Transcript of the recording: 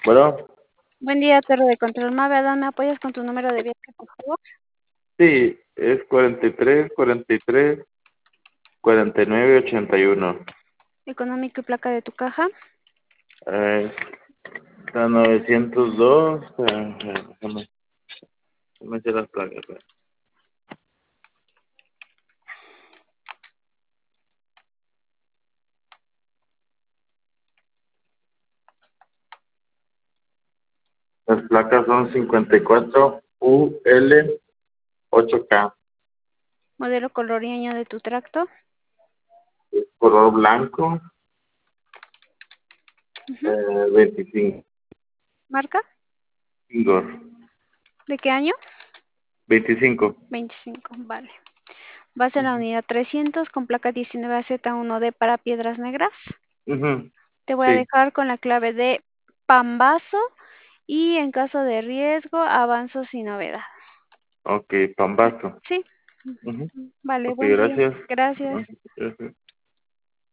Bueno, Buen día, Torre de Control Máveda. ¿Me apoyas con tu número de viaje, por favor? sí, es 43, 49, 81. Económico y placa de tu caja. Está 902. Déjame hacer las placas. Las placas son 54UL8K. Modelo, color y año de tu tracto. Color blanco, Ujú. 25. Marca. Indoor, ¿De qué año? 25. 25. Vale. Vas en la unidad 300 con placa 19Z1D para Piedras Negras. Ujú, Te voy a sí, dejar con la clave de Pambazo y en caso de riesgo avanzo sin novedad. ok, Pambazo. Sí. Ujú, Vale, ok, buen día. gracias. Gracias. Gracias.